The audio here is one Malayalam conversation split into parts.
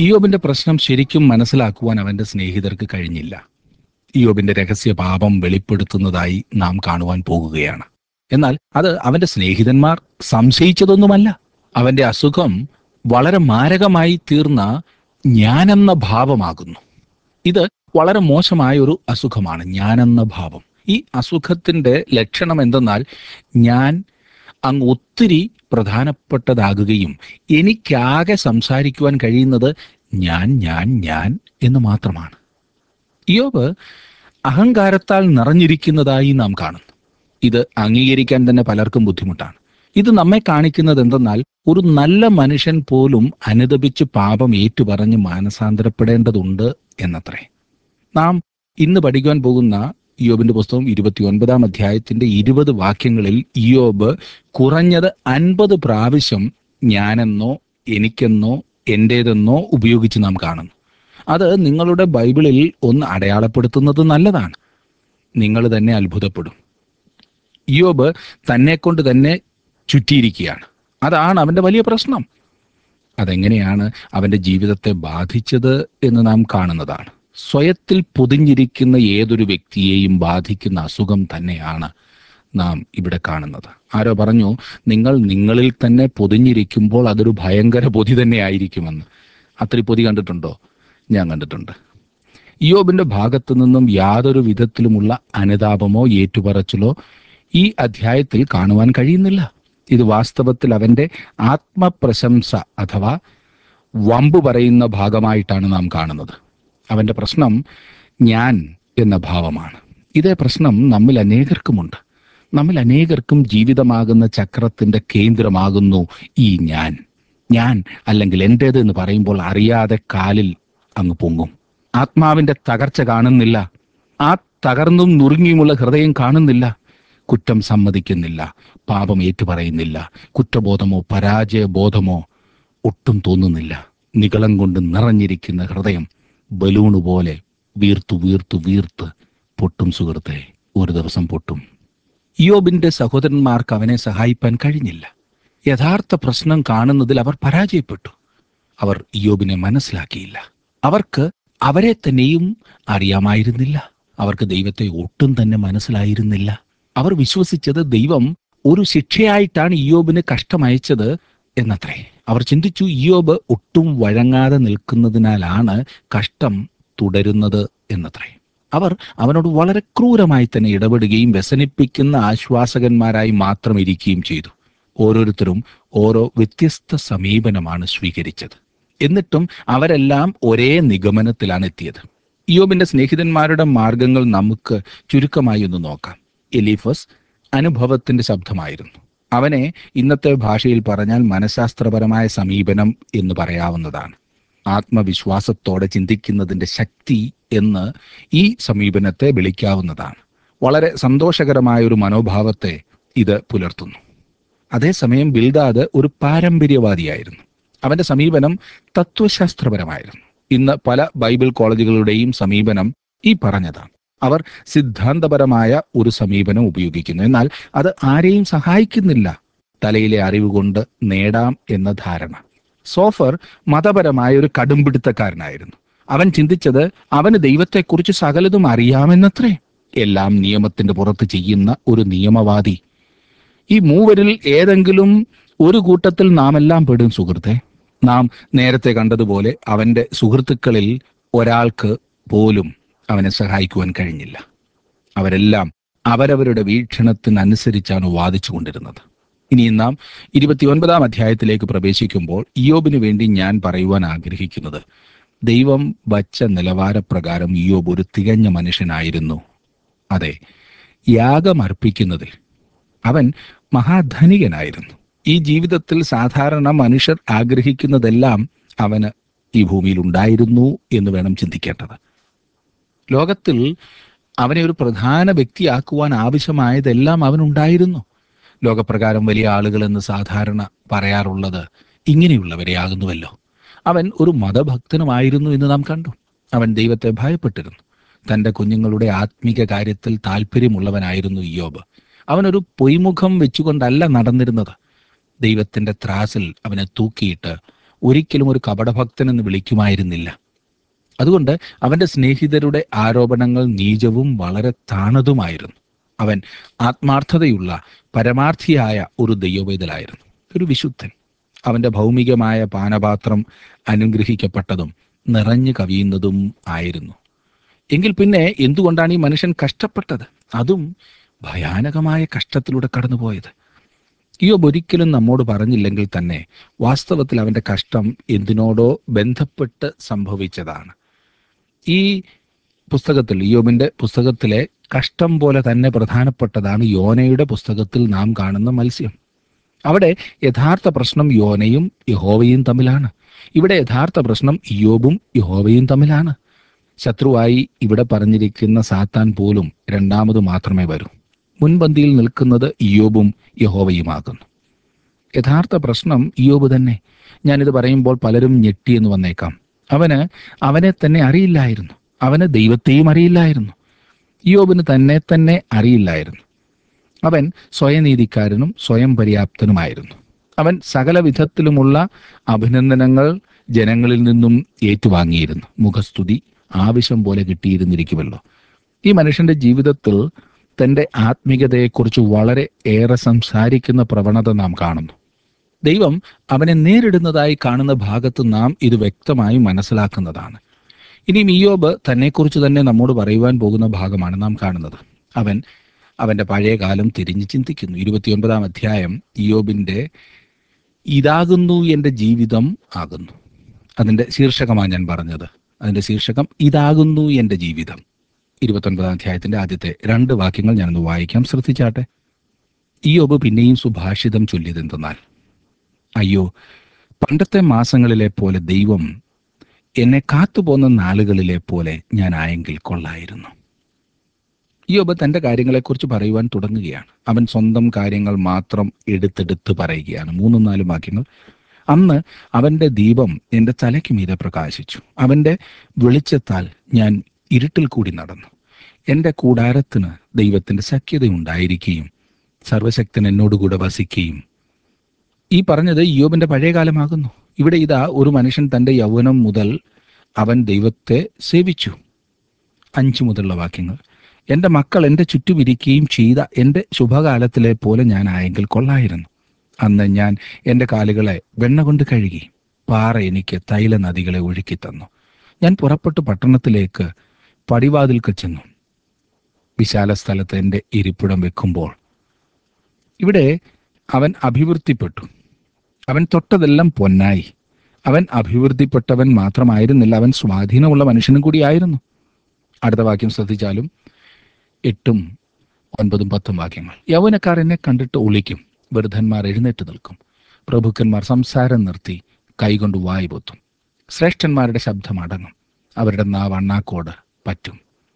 ഇയ്യോബിന്റെ പ്രശ്നം ശരിക്കും മനസ്സിലാക്കുവാൻ അവന്റെ സ്നേഹിതർക്ക് കഴിഞ്ഞില്ല. ഇയ്യോബിന്റെ രഹസ്യ പാപം വെളിപ്പെടുത്തുന്നതായി നാം കാണുവാൻ പോകുകയാണ്. എന്നാൽ അത് അവന്റെ സ്നേഹിതന്മാർ സംശയിച്ചതൊന്നുമല്ല. അവന്റെ അസുഖം വളരെ മാരകമായി തീർന്ന ഞാനെന്ന ഭാവമാകുന്നു. ഇത് വളരെ മോശമായ ഒരു അസുഖമാണ്, ഞാനെന്ന ഭാവം. ഈ അസുഖത്തിന്റെ ലക്ഷണം എന്തെന്നാൽ, ഞാൻ അങ്ങ് ഒത്തിരി പ്രധാനപ്പെട്ടതാകുകയും എനിക്കാകെ സംസാരിക്കുവാൻ കഴിയുന്നത് ഞാൻ എന്ന് മാത്രമാണ്. ഇയ്യോബ് അഹങ്കാരത്താൽ നിറഞ്ഞിരിക്കുന്നതായി നാം കാണുന്നു. ഇത് അംഗീകരിക്കാൻ തന്നെ പലർക്കും ബുദ്ധിമുട്ടാണ്. ഇത് നമ്മെ കാണിക്കുന്നത് എന്തെന്നാൽ, ഒരു നല്ല മനുഷ്യൻ പോലും അനുതപിച്ച് പാപം ഏറ്റുപറഞ്ഞ് മാനസാന്തരപ്പെടേണ്ടതുണ്ട് എന്നത്രേ. നാം ഇന്ന് പഠിക്കുവാൻ പോകുന്ന ഇയ്യോബിന്റെ പുസ്തകം 29 അധ്യായത്തിന്റെ 20 വാക്യങ്ങളിൽ ഇയ്യോബ് കുറഞ്ഞത് 50 പ്രാവശ്യം ഞാനെന്നോ എനിക്കെന്നോ എന്റേതെന്നോ ഉപയോഗിച്ച് നാം കാണുന്നു. അത് നിങ്ങളുടെ ബൈബിളിൽ ഒന്ന് അടയാളപ്പെടുത്തുന്നത് നല്ലതാണ്. നിങ്ങൾ തന്നെ അത്ഭുതപ്പെടും. ഇയ്യോബ് തന്നെ കൊണ്ട് തന്നെ ചുറ്റിയിരിക്കുകയാണ്. അതാണ് അവന്റെ വലിയ പ്രശ്നം. അതെങ്ങനെയാണ് അവന്റെ ജീവിതത്തെ ബാധിച്ചത് എന്ന് നാം കാണുന്നതാണ്. സ്വയത്തിൽ പൊതിഞ്ഞിരിക്കുന്ന ഏതൊരു വ്യക്തിയെയും ബാധിക്കുന്ന അസുഖം തന്നെയാണ് നാം ഇവിടെ കാണുന്നത്. ആരോ പറഞ്ഞു, നിങ്ങൾ നിങ്ങളിൽ തന്നെ പൊതിഞ്ഞിരിക്കുമ്പോൾ അതൊരു ഭയങ്കര പൊതി തന്നെ ആയിരിക്കുമെന്ന്. അത്രയും പൊതി കണ്ടിട്ടുണ്ടോ? ഞാൻ കണ്ടിട്ടുണ്ട്. ഇയ്യോബിന്റെ ഭാഗത്തു നിന്നും യാതൊരു വിധത്തിലുമുള്ള അനുതാപമോ ഏറ്റുപറച്ചിലോ ഈ അധ്യായത്തിൽ കാണുവാൻ കഴിയുന്നില്ല. ഇത് വാസ്തവത്തിൽ അവന്റെ ആത്മപ്രശംസ അഥവാ വമ്പു പറയുന്ന ഭാഗമായിട്ടാണ് നാം കാണുന്നത്. അവന്റെ പ്രശ്നം ഞാൻ എന്ന ഭാവമാണ്. ഇതേ പ്രശ്നം നമ്മിൽ അനേകർക്കുമുണ്ട്. നമ്മിൽ അനേകർക്കും ജീവിതമാകുന്ന ചക്രത്തിന്റെ കേന്ദ്രമാകുന്നു ഈ ഞാൻ അല്ലെങ്കിൽ എന്റേത് എന്ന് പറയുമ്പോൾ അറിയാതെ കാലിൽ അങ്ങ് പൊങ്ങും. ആത്മാവിന്റെ തകർച്ച കാണുന്നില്ല. ആ തകർന്നും നുറുങ്ങിയുമുള്ള ഹൃദയം കാണുന്നില്ല. കുറ്റം സമ്മതിക്കുന്നില്ല, പാപം ഏറ്റുപറയുന്നില്ല, കുറ്റബോധമോ പരാജയബോധമോ ഒട്ടും തോന്നുന്നില്ല. നിഗളം കൊണ്ട് നിറഞ്ഞിരിക്കുന്ന ഹൃദയം ബലൂണ് പോലെ വീർത്തു വീർത്തു വീർത്ത് പൊട്ടും. സുഹൃത്തെ, ഒരു ദിവസം പൊട്ടും. ഇയ്യോബിന്റെ സഹോദരന്മാർക്ക് അവനെ സഹായിപ്പാൻ കഴിഞ്ഞില്ല. യഥാർത്ഥ പ്രശ്നം കാണുന്നതിൽ അവർ പരാജയപ്പെട്ടു. അവർ ഇയ്യോബിനെ മനസ്സിലാക്കിയില്ല. അവർക്ക് അവരെ തന്നെയും അറിയാമായിരുന്നില്ല. അവർക്ക് ദൈവത്തെ ഒട്ടും തന്നെ മനസ്സിലായിരുന്നില്ല. അവർ വിശ്വസിച്ചത് ദൈവം ഒരു ശിക്ഷയായിട്ടാണ് ഇയ്യോബിന് കഷ്ടമയച്ചത് എന്നത്രേ. അവർ ചിന്തിച്ചു, ഇയ്യോബ് ഒട്ടും വഴങ്ങാതെ നിൽക്കുന്നതിനാലാണ് കഷ്ടം തുടരുന്നത് എന്നത്രേ. അവർ അവനോട് വളരെ ക്രൂരമായി തന്നെ ഇടപെടുകയും വ്യസനിപ്പിക്കുന്ന ആശ്വാസകന്മാരായി മാത്രം ഇരിക്കുകയും ചെയ്തു. ഓരോരുത്തരും ഓരോ വ്യത്യസ്ത സമീപനമാണ് സ്വീകരിച്ചത്. എന്നിട്ടും അവരെല്ലാം ഒരേ നിഗമനത്തിലാണ് എത്തിയത്. ഇയ്യോബിന്റെ സ്നേഹിതന്മാരുടെ മാർഗങ്ങൾ നമുക്ക് ചുരുക്കമായി ഒന്ന് നോക്കാം. എലീഫസ് അനുഭവത്തിന്റെ ശബ്ദമായിരുന്നു. അവനെ ഇന്നത്തെ ഭാഷയിൽ പറഞ്ഞാൽ മനഃശാസ്ത്രപരമായ സമീപനം എന്ന് പറയാവുന്നതാണ്. ആത്മവിശ്വാസത്തോടെ ചിന്തിക്കുന്നതിന്റെ ശക്തി എന്ന് ഈ സമീപനത്തെ വിളിക്കാവുന്നതാണ്. വളരെ സന്തോഷകരമായ ഒരു മനോഭാവത്തെ ഇത് പുലർത്തുന്നു. അതേസമയം ബിൽദാദ് ഒരു പാരമ്പര്യവാദിയായിരുന്നു. അവന്റെ സമീപനം തത്വശാസ്ത്രപരമായിരുന്നു. ഇന്ന് പല ബൈബിൾ കോളേജുകളുടെയും സമീപനം ഈ പറഞ്ഞതാണ്. അവർ സിദ്ധാന്തപരമായ ഒരു സമീപനം ഉപയോഗിക്കുന്നു. എന്നാൽ അത് ആരെയും സഹായിക്കുന്നില്ല. തലയിലെ അറിവ് കൊണ്ട് നേടാം എന്ന ധാരണ. സോഫർ മതപരമായ ഒരു കടുംപിടുത്തക്കാരനായിരുന്നു. അവൻ ചിന്തിച്ചത് അവന് ദൈവത്തെക്കുറിച്ച് സകലതും അറിയാമെന്നത്രേ. എല്ലാം നിയമത്തിന്റെ പുറത്ത് ചെയ്യുന്ന ഒരു നിയമവാദി. ഈ മൂവരിൽ ഏതെങ്കിലും ഒരു കൂട്ടത്തിൽ നാം എല്ലാം പെടും സുഹൃത്തെ. നാം നേരത്തെ കണ്ടതുപോലെ അവന്റെ സുഹൃത്തുക്കളിൽ ഒരാൾക്ക് പോലും അവനെ സഹായിക്കുവാൻ കഴിഞ്ഞില്ല. അവരെല്ലാം അവരവരുടെ വീക്ഷണത്തിനനുസരിച്ചാണ് വാദിച്ചു കൊണ്ടിരുന്നത്. ഇനി നാം 29 അധ്യായത്തിലേക്ക് പ്രവേശിക്കുമ്പോൾ ഇയ്യോബിന് വേണ്ടി ഞാൻ പറയുവാൻ ആഗ്രഹിക്കുന്നത്, ദൈവം വച്ച നിലവാരപ്രകാരം ഇയ്യോബ് ഒരു തികഞ്ഞ മനുഷ്യനായിരുന്നു. അതെ, യാഗമർപ്പിക്കുന്നതിൽ അവൻ മഹാധനികനായിരുന്നു. ഈ ജീവിതത്തിൽ സാധാരണ മനുഷ്യർ ആഗ്രഹിക്കുന്നതെല്ലാം അവന് ഈ ഭൂമിയിൽ ഉണ്ടായിരുന്നു എന്ന് വേണം ചിന്തിക്കേണ്ടത്. ലോകത്തിൽ അവനെ ഒരു പ്രധാന വ്യക്തിയാക്കുവാൻ ആവശ്യമായതെല്ലാം അവനുണ്ടായിരുന്നു. ലോകപ്രകാരം വലിയ ആളുകൾ എന്ന് സാധാരണ പറയാറുള്ളത് ഇങ്ങനെയുള്ളവരെ ആകുന്നുവല്ലോ. അവൻ ഒരു മതഭക്തനുമായിരുന്നു എന്ന് നാം കണ്ടു. അവൻ ദൈവത്തെ ഭയപ്പെട്ടിരുന്നു. തൻ്റെ കുഞ്ഞുങ്ങളുടെ ആത്മീക കാര്യത്തിൽ താല്പര്യമുള്ളവനായിരുന്നു ഇയ്യോബ്. അവനൊരു പൊയ്മുഖം വെച്ചുകൊണ്ടല്ല നടന്നിരുന്നത്. ദൈവത്തിൻ്റെ ത്രാസിൽ അവനെ തൂക്കിയിട്ട് ഒരിക്കലും ഒരു കപടഭക്തനെന്ന് വിളിക്കുമായിരുന്നില്ല. അതുകൊണ്ട് അവന്റെ സ്നേഹിതരുടെ ആരോപണങ്ങൾ നീചവും വളരെ താണതുമായിരുന്നു. അവൻ ആത്മാർത്ഥതയുള്ള പരമാർത്ഥിയായ ഒരു ദൈവവേദലായിരുന്നു, ഒരു വിശുദ്ധൻ. അവന്റെ ഭൗമികമായ പാനപാത്രം അനുഗ്രഹിക്കപ്പെട്ടതും നിറഞ്ഞു കവിയുന്നതും ആയിരുന്നു. എങ്കിൽ പിന്നെ എന്തുകൊണ്ടാണ് ഈ മനുഷ്യൻ കഷ്ടപ്പെട്ടത്? അതും ഭയാനകമായ കഷ്ടത്തിലൂടെ കടന്നുപോയത്. ഇയ്യോബ് ഒരിക്കലും നമ്മോട് പറഞ്ഞില്ലെങ്കിൽ തന്നെ വാസ്തവത്തിൽ അവന്റെ കഷ്ടം എന്തിനോടോ ബന്ധപ്പെട്ട് സംഭവിച്ചതാണ്. ഈ പുസ്തകത്തിൽ, ഇയ്യോബിന്റെ പുസ്തകത്തിലെ കഷ്ടം പോലെ തന്നെ പ്രധാനപ്പെട്ടതാണ് യോനയുടെ പുസ്തകത്തിൽ നാം കാണുന്ന മത്സ്യം. അവിടെ യഥാർത്ഥ പ്രശ്നം യോനയും യഹോവയും തമ്മിലാണ്. ഇവിടെ യഥാർത്ഥ പ്രശ്നം ഇയ്യോബും യഹോവയും തമ്മിലാണ്. ശത്രുവായി ഇവിടെ പറഞ്ഞിരിക്കുന്ന സാത്താൻ പോലും രണ്ടാമത് മാത്രമേ വരൂ. മുൻപന്തിയിൽ നിൽക്കുന്നത് ഇയ്യോബും യഹോവയുമാകുന്നു. യഥാർത്ഥ പ്രശ്നം ഇയ്യോബ് തന്നെ. ഞാനിത് പറയുമ്പോൾ പലരും ഞെട്ടിയെന്ന് വന്നേക്കാം. അവനെ തന്നെ അറിയില്ലായിരുന്നു. അവന് ദൈവത്തെയും അറിയില്ലായിരുന്നു. ഇയ്യോബിന് തന്നെ അറിയില്ലായിരുന്നു. അവൻ സ്വയനീതിക്കാരനും സ്വയം പര്യാപ്തനുമായിരുന്നു. അവൻ സകല വിധത്തിലുമുള്ള അഭിനന്ദനങ്ങൾ ജനങ്ങളിൽ നിന്നും ഏറ്റുവാങ്ങിയിരുന്നു. മുഖസ്തുതി ആവശ്യം പോലെ കിട്ടിയിരുന്നിരിക്കുമല്ലോ. ഈ മനുഷ്യന്റെ ജീവിതത്തിൽ തൻ്റെ ആത്മീയതയെക്കുറിച്ച് വളരെ ഏറെ സംസാരിക്കുന്ന പ്രവണത നാം കാണുന്നു. ദൈവം അവനെ നേരിടുന്നതായി കാണുന്ന ഭാഗത്ത് നാം ഇത് വ്യക്തമായി മനസ്സിലാക്കുന്നതാണ്. ഇനിയും ഇയ്യോബ് തന്നെക്കുറിച്ച് തന്നെ നമ്മോട് പറയുവാൻ പോകുന്ന ഭാഗമാണ് നാം കാണുന്നത്. അവന്റെ പഴയ കാലം തിരിഞ്ഞ് ചിന്തിക്കുന്നു. 29 അധ്യായം ഇയ്യോബിന്റെ ഇതാകുന്നു എൻ്റെ ജീവിതം ആകുന്നു. അതിൻ്റെ ശീർഷകമാണ് ഞാൻ പറഞ്ഞത്. അതിൻ്റെ ശീർഷകം ഇതാകുന്നു എൻ്റെ ജീവിതം. 29 അധ്യായത്തിന്റെ ആദ്യത്തെ 2 വാക്യങ്ങൾ ഞാനൊന്ന് വായിക്കാം, ശ്രദ്ധിച്ചാട്ടെ. ഇയ്യോബ് പിന്നെയും സുഭാഷിതം ചൊല്ലിയതെന്തെന്നാൽ, അയ്യോ, പണ്ടത്തെ മാസങ്ങളിലെ പോലെ ദൈവം എന്നെ കാത്തുപോകുന്ന നാളുകളിലെ പോലെ ഞാൻ ആയെങ്കിൽ കൊള്ളായിരുന്നു. ഇയ്യോബ് തൻ്റെ കാര്യങ്ങളെക്കുറിച്ച് പറയുവാൻ തുടങ്ങുകയാണ്. അവൻ സ്വന്തം കാര്യങ്ങൾ മാത്രം എടുത്തെടുത്ത് പറയുകയാണ്. 3-4 വാക്യങ്ങൾ. അന്ന് അവൻ്റെ ദീപം എൻ്റെ തലയ്ക്ക് മീതെ പ്രകാശിച്ചു. അവൻ്റെ വെളിച്ചത്താൽ ഞാൻ ഇരുട്ടിൽ കൂടി നടന്നു. എൻ്റെ കൂടാരത്തിന് ദൈവത്തിൻ്റെ സഖ്യതയുണ്ടായിരിക്കുകയും സർവശക്തൻ എന്നോടുകൂടെ വസിക്കുകയും. ഈ പറഞ്ഞത് ഇയ്യോബിന്റെ പഴയകാലമാകുന്നു. ഇവിടെ ഇതാ ഒരു മനുഷ്യൻ തൻ്റെ യൗവനം മുതൽ അവൻ ദൈവത്തെ സേവിച്ചു. 5 മുതലുള്ള വാക്യങ്ങൾ. എൻ്റെ മക്കൾ എൻ്റെ ചുറ്റുമിരിക്കുകയും ചെയ്ത എൻ്റെ ശുഭകാലത്തിലെ പോലെ ഞാൻ ആയെങ്കിൽ കൊള്ളായിരുന്നു. അന്ന് ഞാൻ എൻ്റെ കാലുകളെ വെണ്ണ കൊണ്ട് കഴുകി, പാറ എനിക്ക് തൈല നദികളെ ഒഴുക്കി തന്നു. ഞാൻ പുറപ്പെട്ട് പട്ടണത്തിലേക്ക് പടിവാതിൽക്ക് ചെന്നു. വിശാല സ്ഥലത്ത് എൻ്റെ ഇരിപ്പിടം വെക്കുമ്പോൾ ഇവിടെ അവൻ അഭിവൃദ്ധിപ്പെട്ടു. അവൻ തൊട്ടതെല്ലാം പൊന്നായി. അവൻ അഭിവൃദ്ധിപ്പെട്ടവൻ മാത്രമായിരുന്നില്ല, അവൻ സ്വാധീനമുള്ള മനുഷ്യനും കൂടിയായിരുന്നു. അടുത്ത വാക്യം ശ്രദ്ധിച്ചാലും 8, 9, 10 വാക്യങ്ങൾ. യൗവനക്കാർ എന്നെ കണ്ടിട്ട് ഒളിക്കും, വൃദ്ധന്മാർ എഴുന്നേറ്റ് നിൽക്കും, പ്രഭുക്കന്മാർ സംസാരം നിർത്തി കൈകൊണ്ട് വായി പൊത്തും. ശ്രേഷ്ഠന്മാരുടെ ശബ്ദം അടങ്ങും, അവരുടെ നാവ് അണ്ണാക്കോട് പറ്റും.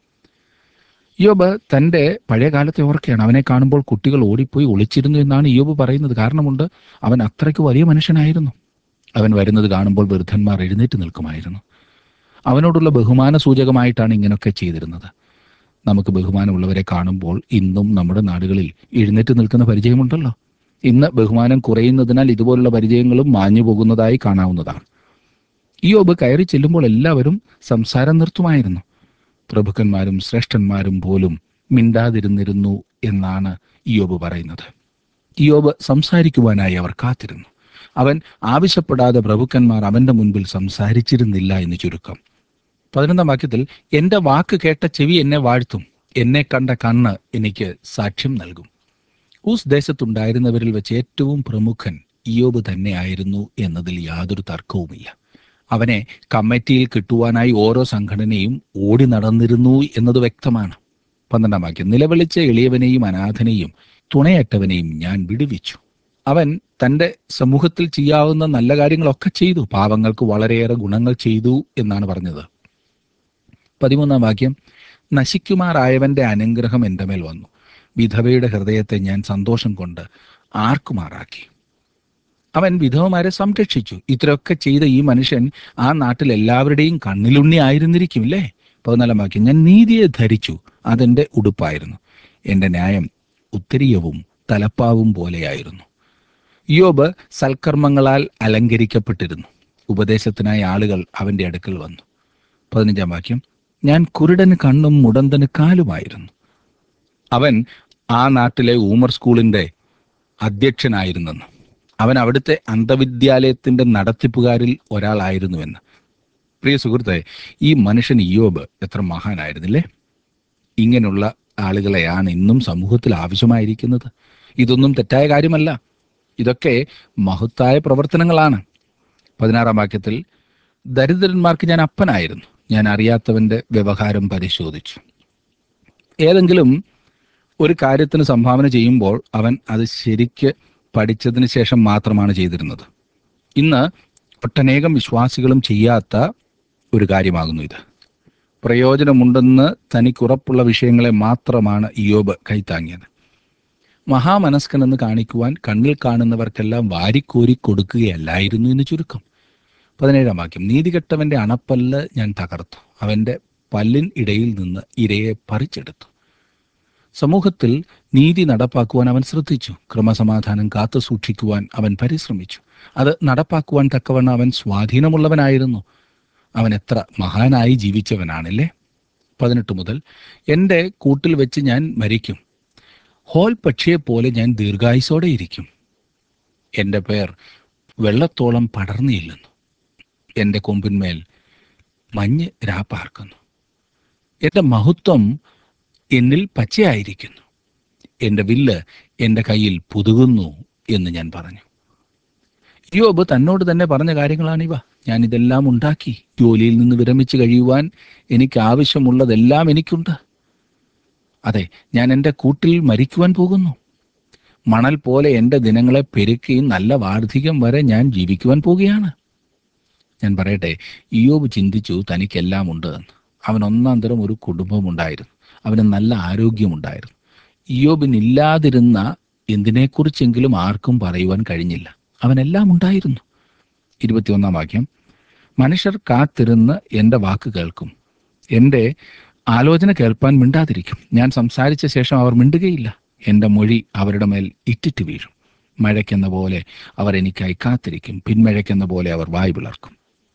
ഇയ്യോബ് തൻ്റെ പഴയ കാലത്തെ ഓർക്കുകയാണ്. അവനെ കാണുമ്പോൾ കുട്ടികൾ ഓടിപ്പോയി ഒളിച്ചിരുന്നു എന്നാണ് ഇയ്യോബ് പറയുന്നത്. കാരണമുണ്ട്, അവൻ അത്രയ്ക്ക് വലിയ മനുഷ്യനായിരുന്നു. അവൻ വരുന്നത് കാണുമ്പോൾ വൃദ്ധന്മാർ എഴുന്നേറ്റ് നിൽക്കുമായിരുന്നു. അവനോടുള്ള ബഹുമാന സൂചകമായിട്ടാണ് ഇങ്ങനെയൊക്കെ ചെയ്തിരുന്നത്. നമുക്ക് ബഹുമാനമുള്ളവരെ കാണുമ്പോൾ ഇന്നും നമ്മുടെ നാടുകളിൽ എഴുന്നേറ്റ് നിൽക്കുന്ന പരിചയമുണ്ടല്ലോ. ഇന്ന് ബഹുമാനം കുറയുന്നതിനാൽ ഇതുപോലുള്ള പരിചയങ്ങളും മാഞ്ഞു പോകുന്നതായി കാണാവുന്നതാണ്. ഇയ്യോബ് കയറി ചെല്ലുമ്പോൾ എല്ലാവരും സംസാരം നിർത്തുമായിരുന്നു. പ്രഭുക്കന്മാരും ശ്രേഷ്ഠന്മാരും പോലും മിണ്ടാതിരുന്നിരുന്നു എന്നാണ് ഇയ്യോബ് പറയുന്നത്. ഇയ്യോബ് സംസാരിക്കുവാനായി അവർ കാത്തിരുന്നു. അവൻ ആവശ്യപ്പെടാതെ പ്രഭുക്കന്മാർ അവന്റെ മുൻപിൽ സംസാരിച്ചിരുന്നില്ല എന്ന് ചുരുക്കം. 11 വാക്യത്തിൽ, എൻ്റെ വാക്ക് കേട്ട ചെവി എന്നെ വാഴ്ത്തും, എന്നെ കണ്ട കണ്ണ് എനിക്ക് സാക്ഷ്യം നൽകും. ഊസ് ദേശത്തുണ്ടായിരുന്നവരിൽ വെച്ച് ഏറ്റവും പ്രമുഖൻ ഇയ്യോബ് തന്നെയായിരുന്നു എന്നതിൽ യാതൊരു തർക്കവുമില്ല. അവനെ കമ്മിറ്റിയിൽ കിട്ടുവാനായി ഓരോ സംഘടനയും ഓടി നടന്നിരുന്നു എന്നത് വ്യക്തമാണ്. 12 വാക്യം, നിലവിളിച്ച എളിയവനെയും അനാഥനെയും തുണയറ്റവനെയും ഞാൻ വിടുവിച്ചു. അവൻ തൻ്റെ സമൂഹത്തിൽ ചെയ്യാവുന്ന നല്ല കാര്യങ്ങളൊക്കെ ചെയ്തു, പാവങ്ങൾക്ക് വളരെയേറെ ഗുണങ്ങൾ ചെയ്തു എന്നാണ് പറഞ്ഞത്. 13 വാക്യം, നശിക്കുമാറായവന്റെ അനുഗ്രഹം എൻ്റെ മേൽ വന്നു, വിധവയുടെ ഹൃദയത്തെ ഞാൻ സന്തോഷം കൊണ്ട് ആർക്കുമാറാക്കി. അവൻ വിധവമാരെ സംരക്ഷിച്ചു. ഇത്രയൊക്കെ ചെയ്ത ഈ മനുഷ്യൻ ആ നാട്ടിൽ എല്ലാവരുടെയും കണ്ണിലുണ്ണി ആയിരുന്നിരിക്കും, ഇല്ലേ? 14 വാക്യം, ഞാൻ നീതിയെ ധരിച്ചു, അതെൻ്റെ ഉടുപ്പായിരുന്നു, എൻ്റെ ന്യായം ഉത്തരീയവും തലപ്പാവും പോലെയായിരുന്നു. ഇയ്യോബ് സൽക്കർമ്മങ്ങളാൽ അലങ്കരിക്കപ്പെട്ടിരുന്നു. ഉപദേശത്തിനായി ആളുകൾ അവൻ്റെ അടുക്കൽ വന്നു. 15-ാം വാക്യം, ഞാൻ കുരുടന് കണ്ണും മുടന്തന് കാലുമായിരുന്നു. അവൻ ആ നാട്ടിലെ ഊമർ സ്കൂളിൻ്റെ അധ്യക്ഷനായിരുന്നെന്ന്, അവൻ അവിടുത്തെ അന്ധവിദ്യാലയത്തിൻ്റെ നടത്തിപ്പുകാരിൽ ഒരാളായിരുന്നുവെന്ന്. പ്രിയ സുഹൃത്തെ, ഈ മനുഷ്യൻ ഇയ്യോബ് എത്ര മഹാനായിരുന്നില്ലേ! ഇങ്ങനെയുള്ള ആളുകളെയാണ് ഇന്നും സമൂഹത്തിൽ ആവശ്യമായിരിക്കുന്നത്. ഇതൊന്നും തെറ്റായ കാര്യമല്ല, ഇതൊക്കെ മഹത്തായ പ്രവർത്തനങ്ങളാണ്. 16-ാം വാക്യത്തിൽ, ദരിദ്രന്മാർക്ക് ഞാൻ അപ്പനായിരുന്നു, ഞാൻ അറിയാത്തവന്റെ വ്യവഹാരം പരിശോധിച്ചു. ഏതെങ്കിലും ഒരു കാര്യത്തിന് സംഭാവന ചെയ്യുമ്പോൾ അവൻ അത് ശരിക്ക് പഠിച്ചതിന് ശേഷം മാത്രമാണ് ചെയ്തിരുന്നത്. ഇന്ന് ഒട്ടനേകം വിശ്വാസികളും ചെയ്യാത്ത ഒരു കാര്യമാകുന്നു ഇത്. പ്രയോജനമുണ്ടെന്ന് തനിക്കുറപ്പുള്ള വിഷയങ്ങളെ മാത്രമാണ് ഇയ്യോബ് കൈത്താങ്ങിയത്. മഹാമനസ്കനെന്ന് കാണിക്കുവാൻ കണ്ണിൽ കാണുന്നവർക്കെല്ലാം വാരിക്കോരി കൊടുക്കുകയല്ലായിരുന്നു എന്ന് ചുരുക്കം. 17-ാം വാക്യം, നീതികെട്ടവന്റെ അണപ്പല്ല് ഞാൻ തകർത്തു, അവന്റെ പല്ലിൻ ഇടയിൽ നിന്ന് ഇരയെ പറിച്ചെടുത്തു. സമൂഹത്തിൽ നീതി നടപ്പാക്കുവാൻ അവൻ ശ്രദ്ധിച്ചു. ക്രമസമാധാനം കാത്തു സൂക്ഷിക്കുവാൻ അവൻ പരിശ്രമിച്ചു. അത് നടപ്പാക്കുവാൻ തക്കവണ്ണം അവൻ സ്വാധീനമുള്ളവനായിരുന്നു. അവൻ എത്ര മഹാനായി ജീവിച്ചവനാണല്ലേ! 18 മുതൽ, എൻ്റെ കൂട്ടിൽ വെച്ച് ഞാൻ മരിക്കും, ഹോൽ പക്ഷിയെപ്പോലെ ഞാൻ ദീർഘായുസോടെ ഇരിക്കും. എൻ്റെ പേർ വെള്ളത്തോളം പടർന്നില്ലെന്നു, എൻ്റെ കൊമ്പിന്മേൽ മഞ്ഞ് രാപ്പാർക്കുന്നു. എൻ്റെ മഹത്വം എന്നിൽ പച്ചയായിരിക്കുന്നു, എൻ്റെ വില്ല് എൻ്റെ കയ്യിൽ പുതുകുന്നു എന്ന് ഞാൻ പറഞ്ഞു. ഇയ്യോബ് തന്നോട് തന്നെ പറഞ്ഞ കാര്യങ്ങളാണിവ. ഞാൻ ഇതെല്ലാം ഉണ്ടാക്കി, ജോലിയിൽ നിന്ന് വിരമിച്ച് കഴിയുവാൻ എനിക്ക് ആവശ്യമുള്ളതെല്ലാം എനിക്കുണ്ട്. അതെ, ഞാൻ എൻ്റെ കൂട്ടിൽ മരിക്കുവാൻ പോകുന്നു. മണൽ പോലെ എൻ്റെ ദിനങ്ങളെ പെരുക്കി നല്ല വാർദ്ധക്യം വരെ ഞാൻ ജീവിക്കുവാൻ പോകുകയാണ്. ഞാൻ പറയട്ടെ, ഇയ്യോബ് ചിന്തിച്ചു തനിക്കെല്ലാം ഉണ്ട് എന്ന്. അവൻ ഒന്നാം തരം ഒരു കുടുംബമുണ്ടായിരുന്നു, അവന് നല്ല ആരോഗ്യമുണ്ടായിരുന്നു. ഇയ്യോബിനില്ലാതിരുന്ന എന്തിനെക്കുറിച്ചെങ്കിലും ആർക്കും പറയുവാൻ കഴിഞ്ഞില്ല. അവനെല്ലാം ഉണ്ടായിരുന്നു. 21-ാം വാക്യം, മനുഷ്യർ കാത്തിരുന്ന് എൻ്റെ വാക്ക് കേൾക്കും, എൻ്റെ ആലോചന കേൾപ്പാൻ മിണ്ടാതിരിക്കും. ഞാൻ സംസാരിച്ച ശേഷം അവർ മിണ്ടുകയില്ല, എൻ്റെ മൊഴി അവരുടെ മേൽ ഇറ്റിറ്റ് വീഴും. മഴയ്ക്കെന്ന പോലെ അവർ എനിക്കായി കാത്തിരിക്കും, പിന്മഴയ്ക്കെന്ന പോലെ അവർ വായ് പിളർക്കും.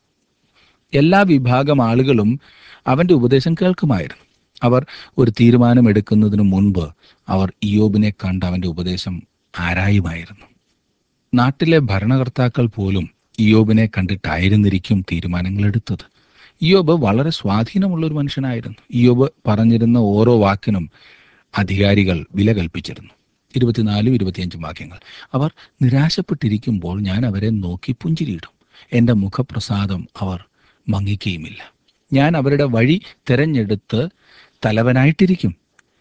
എല്ലാ വിഭാഗം ആളുകളും അവൻ്റെ ഉപദേശം കേൾക്കുമായിരുന്നു. അവർ ഒരു തീരുമാനം എടുക്കുന്നതിന് മുൻപ് അവർ ഇയ്യോബിനെ കണ്ട് അവൻ്റെ ഉപദേശം ആരായുമായിരുന്നു. നാട്ടിലെ ഭരണകർത്താക്കൾ പോലും ഇയ്യോബിനെ കണ്ടിട്ടായിരുന്നിരിക്കും തീരുമാനങ്ങൾ എടുത്തത്. ഇയ്യോബ് വളരെ സ്വാധീനമുള്ള ഒരു മനുഷ്യനായിരുന്നു. ഇയ്യോബ് പറഞ്ഞിരുന്ന ഓരോ വാക്കിനും അധികാരികൾ വില കൽപ്പിച്ചിരുന്നു. 24, 25 വാക്യങ്ങൾ, അവർ നിരാശപ്പെട്ടിരിക്കുമ്പോൾ ഞാൻ അവരെ നോക്കി പുഞ്ചിരിയിടും, എൻ്റെ മുഖപ്രസാദം അവർ മങ്ങിക്കുകയുമില്ല. ഞാൻ അവരുടെ വഴി തിരഞ്ഞെടുത്ത് തലവനായിട്ടിരിക്കും.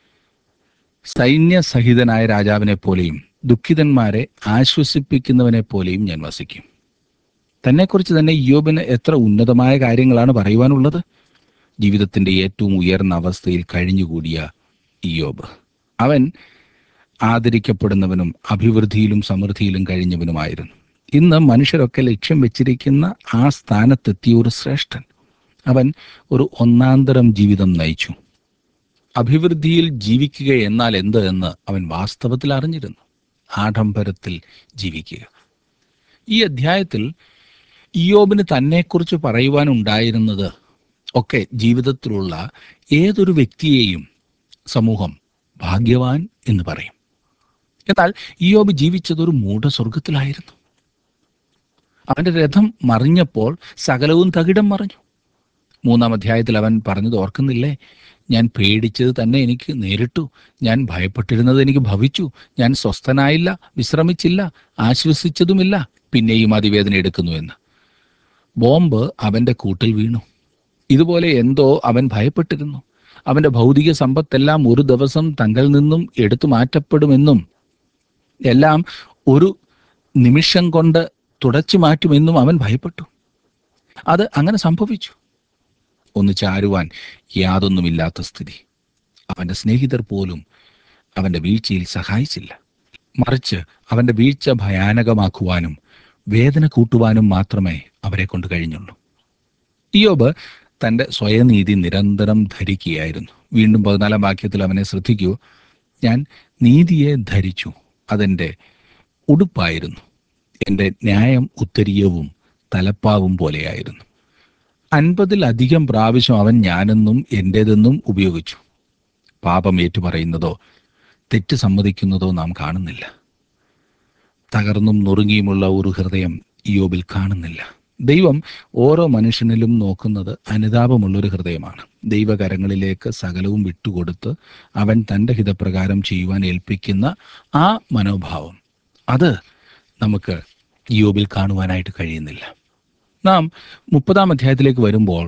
സൈന്യസഹിതനായ രാജാവിനെ പോലെയും ദുഃഖിതന്മാരെ ആശ്വസിപ്പിക്കുന്നവനെ പോലെയും ഞാൻ വസിക്കും. തന്നെക്കുറിച്ച് തന്നെ ഇയ്യോബിന് എത്ര ഉന്നതമായ കാര്യങ്ങളാണ് പറയുവാനുള്ളത്. ജീവിതത്തിൻ്റെ ഏറ്റവും ഉയർന്ന അവസ്ഥയിൽ കഴിഞ്ഞുകൂടിയ ഇയ്യോബ്, അവൻ ആദരിക്കപ്പെടുന്നവനും അഭിവൃദ്ധിയിലും സമൃദ്ധിയിലും കഴിഞ്ഞവനുമായിരുന്നു. ഇന്ന് മനുഷ്യരൊക്കെ ലക്ഷ്യം വെച്ചിരിക്കുന്ന ആ സ്ഥാനത്തെത്തിയ ഒരു ശ്രേഷ്ഠൻ. അവൻ ഒരു ഒന്നാന്തരം ജീവിതം നയിച്ചു. അഭിവൃദ്ധിയിൽ ജീവിക്കുക എന്നാൽ എന്ത് എന്ന് അവൻ വാസ്തവത്തിൽ അറിഞ്ഞിരുന്നു. ആഡംബരത്തിൽ ജീവിക്കുക. ഈ അധ്യായത്തിൽ ഇയ്യോബിന് തന്നെക്കുറിച്ച് പറയുവാനുണ്ടായിരുന്നത് ഒക്കെ ജീവിതത്തിലുള്ള ഏതൊരു വ്യക്തിയെയും സമൂഹം ഭാഗ്യവാൻ എന്ന് പറയും. എന്നാൽ ഇയ്യോബ് ജീവിച്ചതൊരു മൂഢസ്വർഗത്തിലായിരുന്നു. അവൻ്റെ രഥം മറിഞ്ഞപ്പോൾ സകലവും തകിടം മറിഞ്ഞു. 3-ാം അധ്യായത്തിൽ അവൻ പറഞ്ഞത് ഓർക്കുന്നില്ലേ? ഞാൻ പേടിച്ചത് തന്നെ എനിക്ക് നേരിട്ടു, ഞാൻ ഭയപ്പെട്ടിരുന്നത് എനിക്ക് ഭവിച്ചു, ഞാൻ സ്വസ്ഥനായില്ല, വിശ്രമിച്ചില്ല, ആശ്വസിച്ചതുമില്ല, പിന്നെയും അതിവേദന എടുക്കുന്നു എന്ന്. ബോംബ് അവൻ്റെ കൂട്ടിൽ വീണു. ഇതുപോലെ എന്തോ അവൻ ഭയപ്പെട്ടിരുന്നു. അവൻ്റെ ഭൗതിക സമ്പത്തെല്ലാം ഒരു ദിവസം തങ്കിൽ നിന്നും എടുത്തു മാറ്റപ്പെടുമെന്നും എല്ലാം ഒരു നിമിഷം കൊണ്ട് തുടച്ചു മാറ്റുമെന്നും അവൻ ഭയപ്പെട്ടു. അത് അങ്ങനെ സംഭവിച്ചു. ഒന്ന് ചാരുവാൻ യാതൊന്നുമില്ലാത്ത സ്ഥിതി. അവൻ്റെ സ്നേഹിതർ പോലും അവൻ്റെ വീഴ്ചയിൽ സഹായിച്ചില്ല. മറിച്ച് അവൻ്റെ വീഴ്ച ഭയാനകമാക്കുവാനും വേദന കൂട്ടുവാനും മാത്രമേ അവരെ കൊണ്ട് കഴിഞ്ഞുള്ളൂ. ഇയ്യോബ് തൻ്റെ സ്വയനീതി നിരന്തരം ധരിക്കുകയായിരുന്നു. വീണ്ടും 14-ാം വാക്യത്തിൽ അവനെ ശ്രദ്ധിക്കൂ. ഞാൻ നീതിയെ ധരിച്ചു, അതെൻ്റെ ഉടുപ്പായിരുന്നു, എൻ്റെ ന്യായം ഉത്തരീയവും തലപ്പാവും പോലെയായിരുന്നു. 50-ലധികം പ്രാവശ്യം അവൻ ഞാനെന്നും എൻ്റേതെന്നും ഉപയോഗിച്ചു. പാപം ഏറ്റുപറയുന്നതോ തെറ്റ് സമ്മതിക്കുന്നതോ നാം കാണുന്നില്ല. തകർന്നും നുറുങ്ങിയുമുള്ള ഒരു ഹൃദയം ഇയ്യോബിൽ കാണുന്നില്ല. ദൈവം ഓരോ മനുഷ്യനിലും നോക്കുന്നത് അനുതാപമുള്ളൊരു ഹൃദയമാണ്. ദൈവകരങ്ങളിലേക്ക് സകലവും വിട്ടുകൊടുത്ത് അവൻ തൻ്റെ ഹിതപ്രകാരം ചെയ്യുവാൻ ഏൽപ്പിക്കുന്ന ആ മനോഭാവം, അത് നമുക്ക് ഇയ്യോബിൽ കാണുവാനായിട്ട് കഴിയുന്നില്ല. നാം 30-ാം അധ്യായത്തിലേക്ക് വരുമ്പോൾ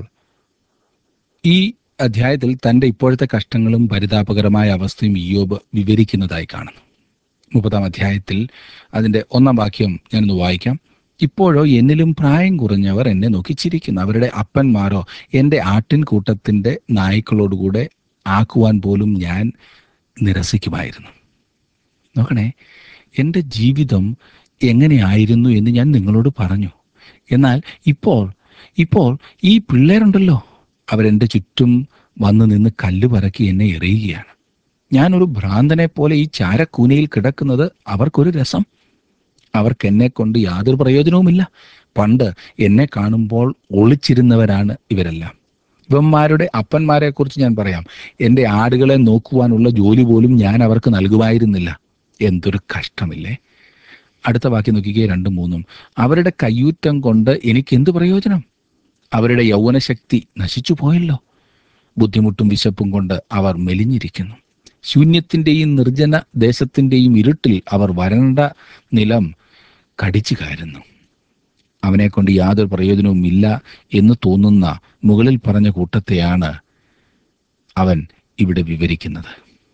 ഈ അധ്യായത്തിൽ തൻ്റെ ഇപ്പോഴത്തെ കഷ്ടങ്ങളും പരിതാപകരമായ അവസ്ഥയും ഇയ്യോബ് വിവരിക്കുന്നതായി കാണുന്നു. 30-ാം അധ്യായത്തിൽ അതിൻ്റെ 1-ാം വാക്യം ഞാനൊന്ന് വായിക്കാം. ഇപ്പോഴോ എന്നിലും പ്രായം കുറഞ്ഞവർ എന്നെ നോക്കി ചിരിക്കുന്നു. അവരുടെ അപ്പന്മാരോ എൻ്റെ ആട്ടിൻകൂട്ടത്തിൻ്റെ നായ്ക്കളോടുകൂടെ ആക്കുവാൻ പോലും ഞാൻ നിരസിക്കുമായിരുന്നു. നോക്കണേ, എൻ്റെ ജീവിതം എങ്ങനെയായിരുന്നു എന്ന് ഞാൻ നിങ്ങളോട് പറഞ്ഞു. എന്നാൽ ഇപ്പോൾ ഈ പിള്ളേരുണ്ടല്ലോ, അവരെൻ്റെ ചുറ്റും വന്നു നിന്ന് കല്ല് പറക്കി എന്നെ എറിയുകയാണ്. ഞാനൊരു ഭ്രാന്തനെ പോലെ ഈ ചാരക്കൂനയിൽ കിടക്കുന്നത് അവർക്കൊരു രസം. അവർക്ക് എന്നെ കൊണ്ട് യാതൊരു പ്രയോജനവുമില്ല. പണ്ട് എന്നെ കാണുമ്പോൾ ഒളിച്ചിരുന്നവരാണ് ഇവരെല്ലാം. ഇവന്മാരുടെ അപ്പന്മാരെക്കുറിച്ച് ഞാൻ പറയാം. എൻ്റെ ആടുകളെ നോക്കുവാനുള്ള ജോലി പോലും ഞാൻ അവർക്ക് നൽകുമായിരുന്നില്ല. എന്തൊരു കഷ്ടമില്ലേ. അടുത്ത വാക്യം നോക്കിക്കേ, 2ഉം 3ഉം. അവരുടെ കയ്യൂറ്റം കൊണ്ട് എനിക്ക് എന്ത് പ്രയോജനം? അവരുടെ യൗവനശക്തി നശിച്ചു പോയല്ലോ. ബുദ്ധിമുട്ടും വിശപ്പും കൊണ്ട് അവർ മെലിഞ്ഞിരിക്കുന്നു. ശൂന്യത്തിൻ്റെയും നിർജ്ജന ദേശത്തിൻ്റെയും ഇരുട്ടിൽ അവർ വരണ്ട നിലം കടിച്ചു കയറുന്നു. അവനെ കൊണ്ട് യാതൊരു പ്രയോജനവും ഇല്ല എന്ന് തോന്നുന്ന മുകളിൽ പറഞ്ഞ കൂട്ടത്തെയാണ് അവൻ ഇവിടെ വിവരിക്കുന്നത്.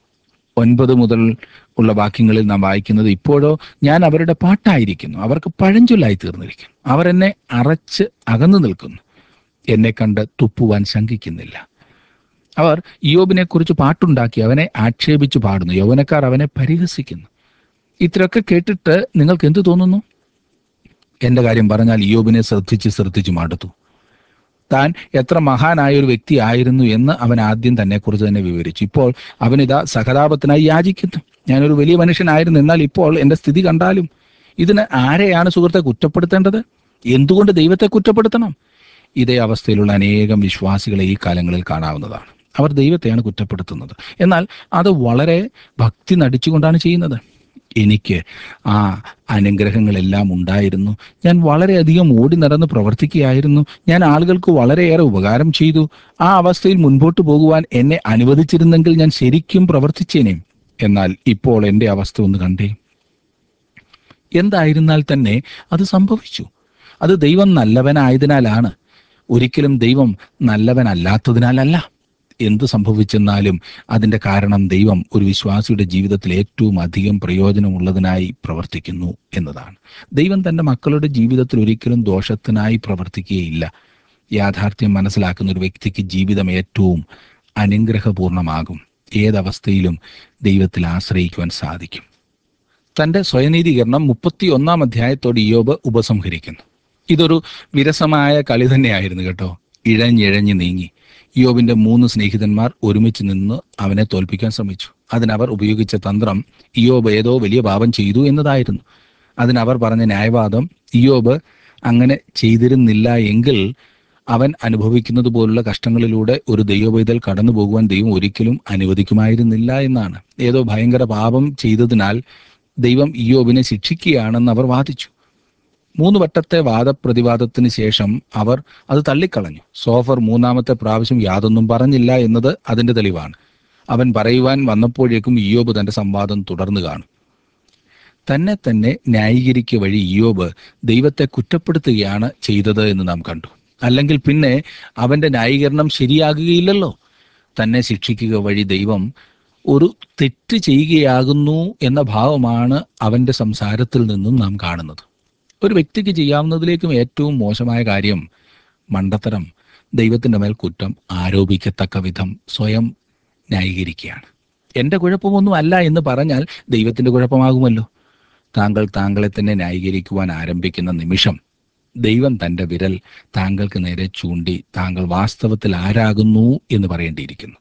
9 മുതൽ ഉള്ള വാക്യങ്ങളിൽ നാം വായിക്കുന്നത്, ഇപ്പോഴോ ഞാൻ അവരുടെ പാട്ടായിരിക്കുന്നു, അവർക്ക് പഴഞ്ചൊല്ലായി തീർന്നിരിക്കുന്നു. അവർ എന്നെ അറച്ച് അകന്നു നിൽക്കുന്നു, എന്നെ കണ്ട് തുപ്പുവാൻ ശങ്കിക്കുന്നില്ല. അവർ ഇയ്യോബിനെ കുറിച്ച് പാട്ടുണ്ടാക്കി അവനെ ആക്ഷേപിച്ചു പാടുന്നു. യൗവനക്കാർ അവനെ പരിഹസിക്കുന്നു. ഇത്രയൊക്കെ കേട്ടിട്ട് നിങ്ങൾക്ക് എന്തു തോന്നുന്നു? എൻ്റെ കാര്യം പറഞ്ഞാൽ ഇയ്യോബിനെ ശ്രദ്ധിച്ച് മടുത്തു. താൻ എത്ര മഹാനായ ഒരു വ്യക്തി ആയിരുന്നു എന്ന് അവൻ ആദ്യം തന്നെക്കുറിച്ച് തന്നെ വിവരിച്ചു. ഇപ്പോൾ അവനിതാ സഹതാപത്തിനായി യാചിക്കുന്നു. ഞാനൊരു വലിയ മനുഷ്യനായിരുന്നു, എന്നാൽ ഇപ്പോൾ എൻ്റെ സ്ഥിതി കണ്ടാലും. ഇതിന് ആരെയാണ് സുഹൃത്തെ കുറ്റപ്പെടുത്തേണ്ടത്? എന്തുകൊണ്ട് ദൈവത്തെ കുറ്റപ്പെടുത്തണം? ഇതേ അവസ്ഥയിലുള്ള അനേകം വിശ്വാസികളെ ഈ കാലങ്ങളിൽ കാണാവുന്നതാണ്. അവർ ദൈവത്തെയാണ് കുറ്റപ്പെടുത്തുന്നത്. എന്നാൽ അത് വളരെ ഭക്തി നടിച്ചുകൊണ്ടാണ് ചെയ്യുന്നത്. എനിക്ക് ആ അനുഗ്രഹങ്ങളെല്ലാം ഉണ്ടായിരുന്നു. ഞാൻ വളരെയധികം ഓടി നടന്ന് പ്രവർത്തിക്കുകയായിരുന്നു. ഞാൻ ആളുകൾക്ക് വളരെയേറെ ഉപകാരം ചെയ്തു. ആ അവസ്ഥയിൽ മുൻപോട്ട് പോകുവാൻ എന്നെ അനുവദിച്ചിരുന്നെങ്കിൽ ഞാൻ ശരിക്കും പ്രവർത്തിച്ചേനെ. എന്നാൽ ഇപ്പോൾ എൻ്റെ അവസ്ഥ ഒന്ന് കണ്ടേ. എന്തായിരുന്നാൽ തന്നെ അത് സംഭവിച്ചു. അത് ദൈവം നല്ലവനായതിനാലാണ്, ഒരിക്കലും ദൈവം നല്ലവനല്ലാത്തതിനാലല്ല. എന്ത് സംഭവിച്ചെന്നാലും അതിൻ്റെ കാരണം ദൈവം ഒരു വിശ്വാസിയുടെ ജീവിതത്തിൽ ഏറ്റവും അധികം പ്രയോജനമുള്ളതിനായി പ്രവർത്തിക്കുന്നു എന്നതാണ്. ദൈവം തൻ്റെ മക്കളുടെ ജീവിതത്തിൽ ഒരിക്കലും ദോഷത്തിനായി പ്രവർത്തിക്കുകയില്ല. യാഥാർത്ഥ്യം മനസ്സിലാക്കുന്ന ഒരു വ്യക്തിക്ക് ജീവിതം ഏറ്റവും അനുഗ്രഹപൂർണമാകും. ഏതവസ്ഥയിലും ദൈവത്തിൽ ആശ്രയിക്കുവാൻ സാധിക്കും. തൻ്റെ സ്വയനീതീകരണം 31-ാം അധ്യായത്തോട് ഇയ്യോബ് ഉപസംഹരിക്കുന്നു. ഇതൊരു വിരസമായ കളി തന്നെയായിരുന്നു കേട്ടോ. ഇഴഞ്ഞിഴഞ്ഞ് നീങ്ങി ഇയ്യോബിന്റെ 3 സ്നേഹിതന്മാർ ഒരുമിച്ച് നിന്ന് അവനെ തോൽപ്പിക്കാൻ ശ്രമിച്ചു. അതിനവർ ഉപയോഗിച്ച തന്ത്രം ഇയ്യോബ് ഏതോ വലിയ പാപം ചെയ്തു എന്നതായിരുന്നു. അതിനവർ പറഞ്ഞ ന്യായവാദം, ഇയ്യോബ് അങ്ങനെ ചെയ്തിരുന്നില്ല എങ്കിൽ അവൻ അനുഭവിക്കുന്നത് പോലുള്ള കഷ്ടങ്ങളിലൂടെ ഒരു ദൈവപൈതൽ കടന്നു പോകുവാൻ ദൈവം ഒരിക്കലും അനുവദിക്കുമായിരുന്നില്ല എന്നാണ്. ഏതോ ഭയങ്കര പാപം ചെയ്തതിനാൽ ദൈവം ഇയ്യോബിനെ ശിക്ഷിക്കുകയാണെന്ന് അവർ വാദിച്ചു. 3 വട്ടത്തെ വാദപ്രതിവാദത്തിന് ശേഷം അവർ അത് തള്ളിക്കളഞ്ഞു. സോഫർ 3-ാമത്തെ പ്രാവശ്യം യാതൊന്നും പറഞ്ഞില്ല എന്നത് അതിൻ്റെ തെളിവാണ്. അവൻ പറയുവാൻ വന്നപ്പോഴേക്കും ഇയ്യോബ് തൻ്റെ സംവാദം തുടർന്നു കാണും. തന്നെ തന്നെ ന്യായീകരിക്കുക വഴി ഇയ്യോബ് ദൈവത്തെ കുറ്റപ്പെടുത്തുകയാണ് ചെയ്തത് എന്ന് നാം കണ്ടു. അല്ലെങ്കിൽ പിന്നെ അവൻ്റെ ന്യായീകരണം ശരിയാകുകയില്ലല്ലോ. തന്നെ ശിക്ഷിക്കുക വഴി ദൈവം ഒരു തെറ്റ് ചെയ്യുകയാകുന്നു എന്ന ഭാവമാണ് അവൻ്റെ സംസാരത്തിൽ നിന്നും നാം കാണുന്നത്. ഒരു വ്യക്തിക്ക് ചെയ്യാവുന്നതിലേക്കും ഏറ്റവും മോശമായ കാര്യം മണ്ടത്തരം, ദൈവത്തിൻ്റെ മേൽ കുറ്റം ആരോപിക്കത്തക്ക വിധം സ്വയം ന്യായീകരിക്കുകയാണ്. എൻ്റെ കുഴപ്പമൊന്നും അല്ല എന്ന് പറഞ്ഞാൽ ദൈവത്തിൻ്റെ കുഴപ്പമാകുമല്ലോ. താങ്കൾ താങ്കളെ തന്നെ ന്യായീകരിക്കുവാൻ ആരംഭിക്കുന്ന നിമിഷം ദൈവം തൻ്റെ വിരൽ താങ്കൾക്ക് നേരെ ചൂണ്ടി താങ്കൾ വാസ്തവത്തിൽ ആരാകുന്നു എന്ന് പറയേണ്ടിയിരിക്കുന്നു.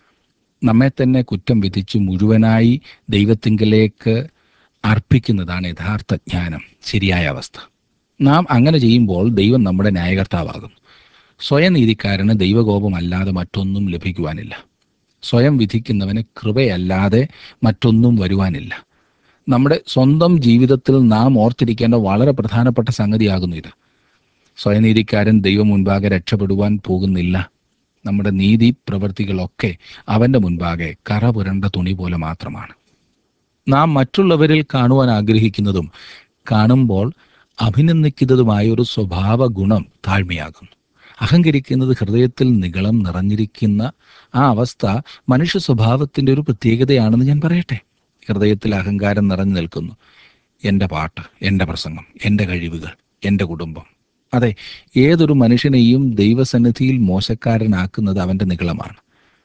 നമ്മെ തന്നെ കുറ്റം വിധിച്ച് മുഴുവനായി ദൈവത്തിങ്കലേക്ക് അർപ്പിക്കുന്നതാണ് യഥാർത്ഥ ജ്ഞാനം, ശരിയായ അവസ്ഥ. നാം അങ്ങനെ ചെയ്യുമ്പോൾ ദൈവം നമ്മുടെ ന്യായകർത്താവാകും. സ്വയനീതിക്കാരന് ദൈവകോപമല്ലാതെ മറ്റൊന്നും ലഭിക്കുവാനില്ല. സ്വയം വിധിക്കുന്നവന് കൃപയല്ലാതെ മറ്റൊന്നും വരുവാനില്ല. നമ്മുടെ സ്വന്തം ജീവിതത്തിൽ നാം ഓർത്തിരിക്കേണ്ട വളരെ പ്രധാനപ്പെട്ട സംഗതിയാകുന്നു ഇത്. സ്വയനീതിക്കാരൻ ദൈവം മുൻപാകെ രക്ഷപ്പെടുവാൻ പോകുന്നില്ല. നമ്മുടെ നീതി പ്രവൃത്തികളൊക്കെ അവൻ്റെ മുൻപാകെ കറ പുരണ്ട തുണി പോലെ മാത്രമാണ്. നാം മറ്റുള്ളവരിൽ കാണുവാൻ ആഗ്രഹിക്കുന്നതും കാണുമ്പോൾ അഭിനന്ദിക്കുന്നതുമായ ഒരു സ്വഭാവ ഗുണം താഴ്മയാകുന്നു. അഹങ്കരിക്കുന്നത് ഹൃദയത്തിൽ നിഗളം നിറഞ്ഞിരിക്കുന്ന ആ അവസ്ഥ മനുഷ്യ സ്വഭാവത്തിൻ്റെ ഒരു പ്രത്യേകതയാണെന്ന് ഞാൻ പറയട്ടെ. ഹൃദയത്തിൽ അഹങ്കാരം നിറഞ്ഞു നിൽക്കുന്നു. എൻ്റെ പാട്ട്, എൻ്റെ പ്രസംഗം, എൻ്റെ കഴിവുകൾ, എൻ്റെ കുടുംബം. അതെ, ഏതൊരു മനുഷ്യനെയും ദൈവസന്നിധിയിൽ മോശക്കാരനാക്കുന്നത് അവൻ്റെ നിഗളമാണ്.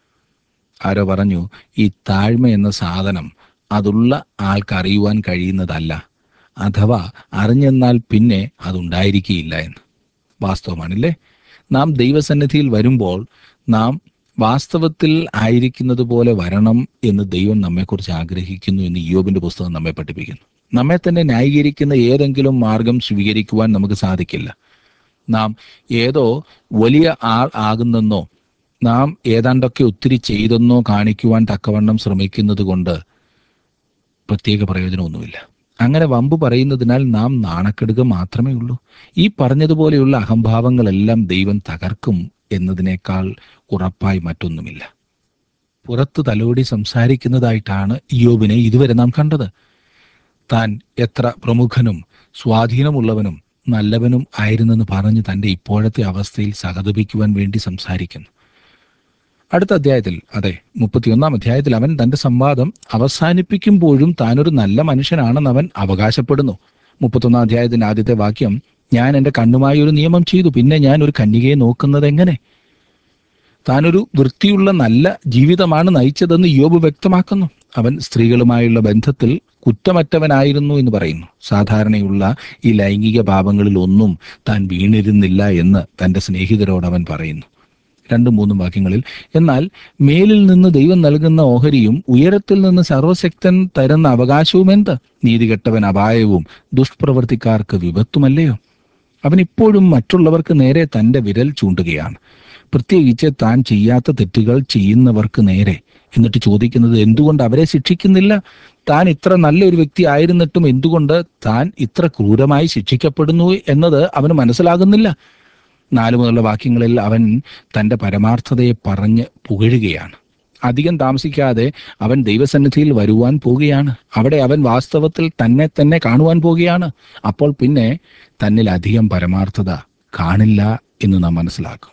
ആരോ പറഞ്ഞു, ഈ താഴ്മ എന്ന സാധനം അതുള്ള ആൾക്കറിയുവാൻ കഴിയുന്നതല്ല, അഥവാ അറിഞ്ഞെന്നാൽ പിന്നെ അതുണ്ടായിരിക്കുകയില്ല എന്ന്. വാസ്തവമാണില്ലേ? നാം ദൈവസന്നിധിയിൽ വരുമ്പോൾ നാം വാസ്തവത്തിൽ ആയിരിക്കുന്നത് പോലെ വരണം എന്ന് ദൈവം നമ്മെക്കുറിച്ച് ആഗ്രഹിക്കുന്നു എന്ന് ഇയ്യോബിന്റെ പുസ്തകം നമ്മെ പഠിപ്പിക്കുന്നു. നമ്മെ തന്നെ ന്യായീകരിക്കുന്ന ഏതെങ്കിലും മാർഗം സ്വീകരിക്കുവാൻ നമുക്ക് സാധിക്കില്ല. നാം ഏതോ വലിയ ആൾ ആകുന്നെന്നോ നാം ഏതാണ്ടൊക്കെ ഒത്തിരി ചെയ്തെന്നോ കാണിക്കുവാൻ തക്കവണ്ണം ശ്രമിക്കുന്നത് കൊണ്ട് പ്രത്യേക പ്രയോജനമൊന്നുമില്ല. അങ്ങനെ വമ്പ് പറയുന്നതിനാൽ നാം നാണക്കെടുക മാത്രമേ ഉള്ളൂ. ഈ പറഞ്ഞതുപോലെയുള്ള അഹംഭാവങ്ങളെല്ലാം ദൈവം തകർക്കും എന്നതിനേക്കാൾ ഉറപ്പായി മറ്റൊന്നുമില്ല. പുറത്ത് തലോടി സംസാരിക്കുന്നതായിട്ടാണ് ഇയ്യോബിനെ ഇതുവരെ നാം കണ്ടത്. താൻ എത്ര പ്രമുഖനും സ്വാധീനമുള്ളവനും നല്ലവനും ആയിരുന്നെന്ന് പറഞ്ഞ് തൻ്റെ ഇപ്പോഴത്തെ അവസ്ഥയിൽ സഹതപിക്കുവാൻ വേണ്ടി സംസാരിക്കുന്നു. അടുത്ത അധ്യായത്തിൽ, അതെ 31 അധ്യായത്തിൽ അവൻ തൻ്റെ സംവാദം അവസാനിപ്പിക്കുമ്പോഴും താനൊരു നല്ല മനുഷ്യനാണെന്ന് അവൻ അവകാശപ്പെടുന്നു. 31 അധ്യായത്തിൻ്റെ ആദ്യത്തെ വാക്യം, ഞാൻ എൻ്റെ കണ്ണുമായി ഒരു നിയമം ചെയ്തു, പിന്നെ ഞാൻ ഒരു കന്യകയെ നോക്കുന്നത് എങ്ങനെ? താനൊരു വൃത്തിയുള്ള നല്ല ജീവിതമാണ് നയിച്ചതെന്ന് ഇയ്യോബ് വ്യക്തമാക്കുന്നു. അവൻ സ്ത്രീകളുമായുള്ള ബന്ധത്തിൽ കുറ്റമറ്റവനായിരുന്നു എന്ന് പറയുന്നു. സാധാരണയുള്ള ഈ ലൈംഗിക പാപങ്ങളിൽ ഒന്നും താൻ വീണിരുന്നില്ല എന്ന് തൻ്റെ സ്നേഹിതരോട് അവൻ പറയുന്നു. 2-3 വാക്യങ്ങളിൽ, എന്നാൽ മേലിൽ നിന്ന് ദൈവം നൽകുന്ന ഓഹരിയും ഉയരത്തിൽ നിന്ന് സർവശക്തൻ തരുന്ന അവകാശവും എന്ത്? നീതികെട്ടവൻ അപായവും ദുഷ്പ്രവർത്തിക്കാർക്ക് വിപത്തുമല്ലയോ? അവൻ ഇപ്പോഴും മറ്റുള്ളവർക്ക് നേരെ തൻ്റെ വിരൽ ചൂണ്ടുകയാണ്, പ്രത്യേകിച്ച് താൻ ചെയ്യാത്ത തെറ്റുകൾ ചെയ്യുന്നവർക്ക് നേരെ. എന്നിട്ട് ചോദിക്കുന്നത്, എന്തുകൊണ്ട് അവരെ ശിക്ഷിക്കുന്നില്ല? താൻ ഇത്ര നല്ലൊരു വ്യക്തി ആയിരുന്നിട്ടും എന്തുകൊണ്ട് താൻ ഇത്ര ക്രൂരമായി ശിക്ഷിക്കപ്പെടുന്നു എന്നത് അവന് മനസ്സിലാകുന്നില്ല. 4 മുതലുള്ള വാക്യങ്ങളിൽ അവൻ തൻ്റെ പരമാർത്ഥതയെ പറഞ്ഞ് പുകഴുകയാണ്. അധികം താമസിക്കാതെ അവൻ ദൈവസന്നിധിയിൽ വരുവാൻ പോവുകയാണ്. അവിടെ അവൻ വാസ്തവത്തിൽ തന്നെ തന്നെ കാണുവാൻ പോവുകയാണ്. അപ്പോൾ പിന്നെ തന്നിൽ അധികം പരമാർത്ഥത കാണില്ല എന്ന് നാം മനസ്സിലാക്കും.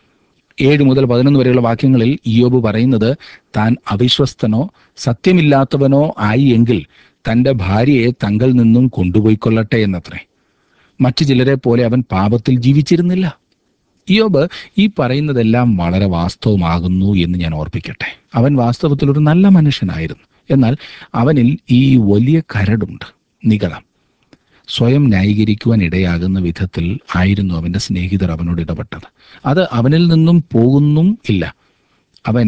7 മുതൽ 11 വരെയുള്ള വാക്യങ്ങളിൽ ഇയ്യോബ് പറയുന്നത്, താൻ അവിശ്വസ്തനോ സത്യമില്ലാത്തവനോ ആയി എങ്കിൽ തൻ്റെ ഭാര്യയെ തങ്കൽ നിന്നും കൊണ്ടുപോയിക്കൊള്ളട്ടെ എന്നത്രേ. മറ്റു ചിലരെ പോലെ അവൻ പാപത്തിൽ ജീവിച്ചിരുന്നില്ല. ഇയ്യോബ് ഈ പറയുന്നതെല്ലാം വളരെ വാസ്തവമാകുന്നു എന്ന് ഞാൻ ഓർപ്പിക്കട്ടെ. അവൻ വാസ്തവത്തിൽ ഒരു നല്ല മനുഷ്യനായിരുന്നു. എന്നാൽ അവനിൽ ഈ വലിയ കരടുണ്ട്, നിഗളം. സ്വയം ന്യായീകരിക്കുവാൻ ഇടയാകുന്ന വിധത്തിൽ ആയിരുന്നു അവൻ്റെ സ്നേഹിതർ അവനോട് ഇടപെട്ടത്. അത് അവനിൽ നിന്നും പോകുന്നും ഇല്ല. അവൻ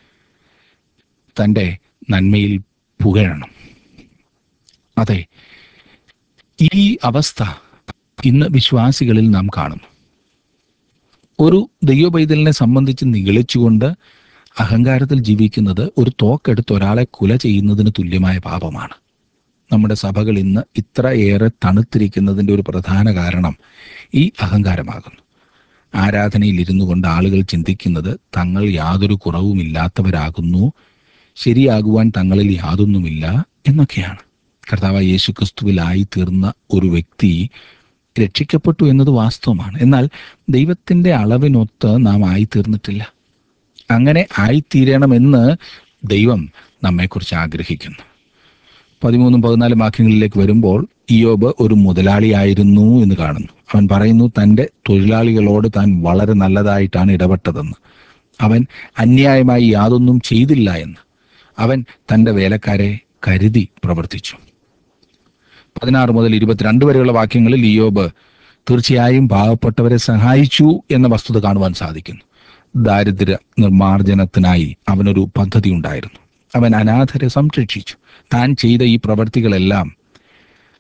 തൻ്റെ നന്മയിൽ പുകഴണം. അതെ, ഈ അവസ്ഥ ഇന്ന് വിശ്വാസികളിൽ നാം കാണുന്നു. ഒരു ദൈവപൈതലിനെ സംബന്ധിച്ച് നിഗളിച്ചുകൊണ്ട് അഹങ്കാരത്തിൽ ജീവിക്കുന്നത് ഒരു തോക്കെടുത്ത് ഒരാളെ കൊല ചെയ്യുന്നതിന് തുല്യമായ പാപമാണ്. നമ്മുടെ സഭകൾ ഇന്ന് ഇത്ര ഏറെ തണുത്തിരിക്കുന്നതിൻ്റെ ഒരു പ്രധാന കാരണം ഈ അഹങ്കാരമാകുന്നു. ആരാധനയിൽ ഇരുന്നു കൊണ്ട് ആളുകൾ ചിന്തിക്കുന്നത് തങ്ങൾ യാതൊരു കുറവുമില്ലാത്തവരാകുന്നു, ശരിയാകുവാൻ തങ്ങളിൽ യാതൊന്നുമില്ല എന്നൊക്കെയാണ്. കർത്താവായ യേശു ക്രിസ്തുവിലായി തീർന്ന ഒരു വ്യക്തി രക്ഷിക്കപ്പെട്ടു എന്നത് വാസ്തവമാണ്. എന്നാൽ ദൈവത്തിൻ്റെ അളവിനൊത്ത് നാം ആയിത്തീർന്നിട്ടില്ല. അങ്ങനെ ആയിത്തീരണമെന്ന് ദൈവം നമ്മെക്കുറിച്ച് ആഗ്രഹിക്കുന്നു. 13-14 വാക്യങ്ങളിലേക്ക് വരുമ്പോൾ ഇയ്യോബ് ഒരു മുതലാളിയായിരുന്നു എന്ന് കാണുന്നു. അവൻ പറയുന്നു, തൻ്റെ തൊഴിലാളികളോട് താൻ വളരെ നല്ലതായിട്ടാണ് ഇടപെട്ടതെന്ന്. അവൻ അന്യായമായി യാതൊന്നും ചെയ്തില്ല എന്ന്. അവൻ തൻ്റെ വേലക്കാരെ കരുതി പ്രവർത്തിച്ചു. 16 മുതൽ 22 വരെയുള്ള വാക്യങ്ങളിൽ ഇയ്യോബ് തീർച്ചയായും പാവപ്പെട്ടവരെ സഹായിച്ചു എന്ന വസ്തുത കാണുവാൻ സാധിക്കുന്നു. ദാരിദ്ര്യ നിർമ്മാർജ്ജനത്തിനായി അവനൊരു പദ്ധതി ഉണ്ടായിരുന്നു. അവൻ അനാഥരെ സംരക്ഷിച്ചു. താൻ ചെയ്ത ഈ പ്രവർത്തികളെല്ലാം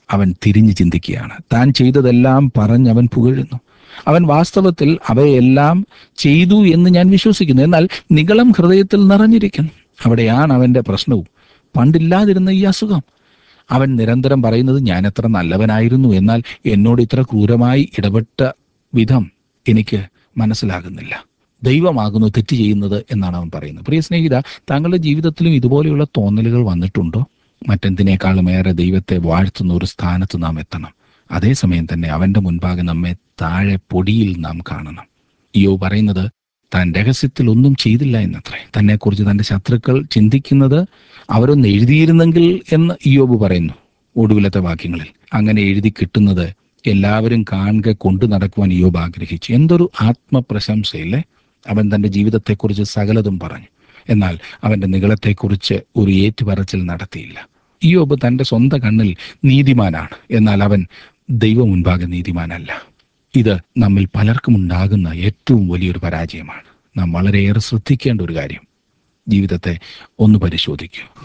അവൻ തിരിഞ്ഞു ചിന്തിക്കുകയാണ്. താൻ ചെയ്തതെല്ലാം പറഞ്ഞ് അവൻ പുകഴുന്നു. അവൻ വാസ്തവത്തിൽ അവയെല്ലാം ചെയ്തു എന്ന് ഞാൻ വിശ്വസിക്കുന്നു. എന്നാൽ നിഗളം ഹൃദയത്തിൽ നിറഞ്ഞിരിക്കുന്നു. അവിടെയാണ് അവന്റെ പ്രശ്നവും. പണ്ടില്ലാതിരുന്ന ഈ അസുഖം. അവൻ നിരന്തരം പറയുന്നത്, ഞാൻ എത്ര നല്ലവനായിരുന്നു, എന്നാൽ എന്നോട് ഇത്ര ക്രൂരമായി ഇടപെട്ട വിധം എനിക്ക് മനസ്സിലാകുന്നില്ല. ദൈവമാകുന്നു തെറ്റ് ചെയ്യുന്നത് എന്നാണ് അവൻ പറയുന്നത്. പ്രിയ സ്നേഹിത, താങ്കളുടെ ജീവിതത്തിലും ഇതുപോലെയുള്ള തോന്നലുകൾ വന്നിട്ടുണ്ടോ? മറ്റെന്തിനേക്കാളും ഏറെ ദൈവത്തെ വാഴ്ത്തുന്ന ഒരു സ്ഥാനത്ത് നാം എത്തണം. അതേസമയം തന്നെ അവന്റെ മുൻപാകെ നമ്മെ താഴെ പൊടിയിൽ നാം കാണണം. ഇയ്യോബ് പറയുന്നത് താൻ രഹസ്യത്തിൽ ഒന്നും ചെയ്തില്ല എന്നത്രേ. തന്നെക്കുറിച്ച് തന്റെ ശത്രുക്കൾ ചിന്തിക്കുന്നത് അവരൊന്ന് എഴുതിയിരുന്നെങ്കിൽ എന്ന് ഇയ്യോബ് പറയുന്നു ഒടുവിലത്തെ വാക്യങ്ങളിൽ. അങ്ങനെ എഴുതി കിട്ടുന്നത് എല്ലാവരും കാണുക കൊണ്ടു നടക്കുവാൻ ഇയ്യോബ് ആഗ്രഹിച്ചു. എന്തൊരു ആത്മപ്രശംസയില്ലേ! അവൻ തന്റെ ജീവിതത്തെക്കുറിച്ച് സകലതും പറഞ്ഞു. എന്നാൽ അവന്റെ നിഗളത്തെക്കുറിച്ച് ഒരു ഏറ്റുപറച്ചിൽ നടത്തിയില്ല. ഇയ്യോബ് തന്റെ സ്വന്തം കണ്ണിൽ നീതിമാനാണ്, എന്നാൽ അവൻ ദൈവം മുൻപാകെ നീതിമാനല്ല. ഇത് നമ്മിൽ പലർക്കും ഉണ്ടാകുന്ന ഏറ്റവും വലിയൊരു പരാജയമാണ്. നാം വളരെയേറെ ശ്രദ്ധിക്കേണ്ട ഒരു കാര്യം. ജീവിതത്തെ ഒന്ന് പരിശോധിക്കൂ.